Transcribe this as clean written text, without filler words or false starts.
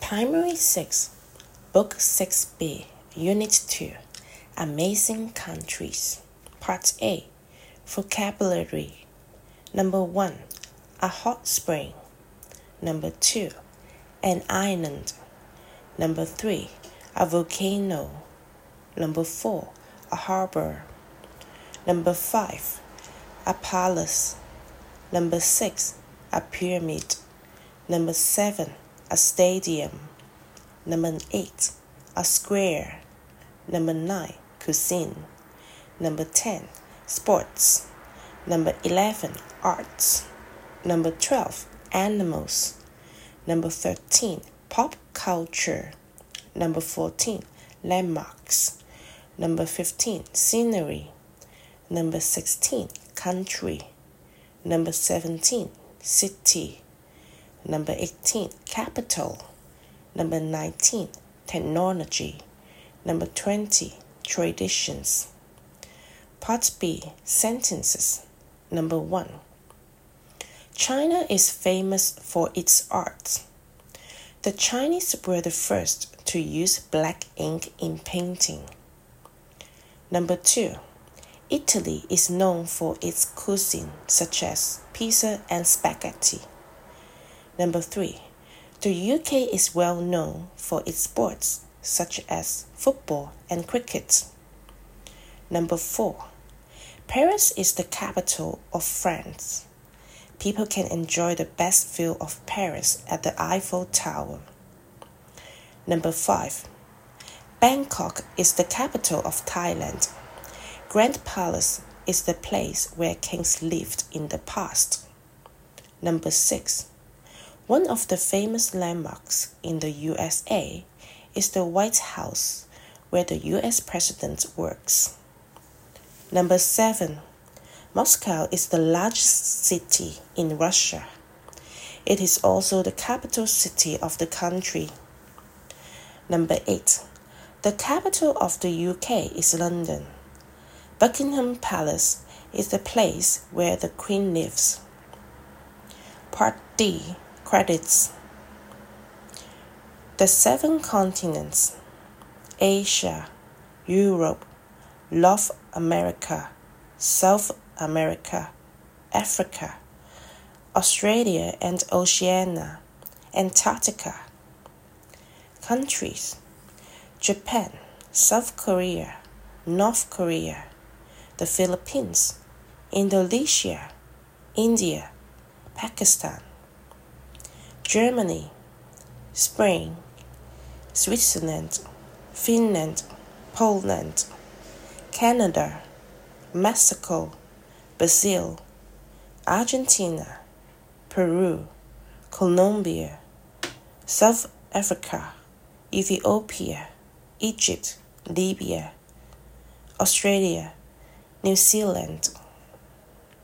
Primary 6, Book 6B, Unit 2, Amazing Countries. Part A, Vocabulary. Number 1, a hot spring. Number 2, an island. Number 3, a volcano. Number 4, a harbor. Number 5, a palace. Number 6, a pyramid. Number 7, a stadium. Number 8, a square. Number 9, cuisine. Number 10, sports. Number 11, arts. Number 12, animals. Number 13, pop culture. Number 14, landmarks. Number 15, scenery. Number 16, country. Number 17, city. Number 18, capital. Number 19, technology. Number 20, traditions. Part B, sentences. Number 1. China is famous for its art. The Chinese were the first to use black ink in painting. Number 2. Italy is known for its cuisine such as pizza and spaghetti. Number 3. The UK is well known for its sports such as football and cricket. Number 4. Paris is the capital of France. People can enjoy the best view of Paris at the Eiffel Tower. Number 5. Bangkok is the capital of Thailand. Grand Palace is the place where kings lived in the past. Number 6. One of the famous landmarks in the USA is the White House, where the US president works. Number 7. Moscow is the largest city in Russia. It is also the capital city of the country. Number 8. The capital of the UK is London. Buckingham Palace is the place where the Queen lives. Part D, credits. The 7 continents: Asia, Europe, North America, South America, Africa, Australia and Oceania, Antarctica. Countries: Japan, South Korea, North Korea, the Philippines, Indonesia, India, Pakistan. Germany, Spain, Switzerland, Finland, Poland, Canada, Mexico, Brazil, Argentina, Peru, Colombia, South Africa, Ethiopia, Egypt, Libya, Australia, New Zealand.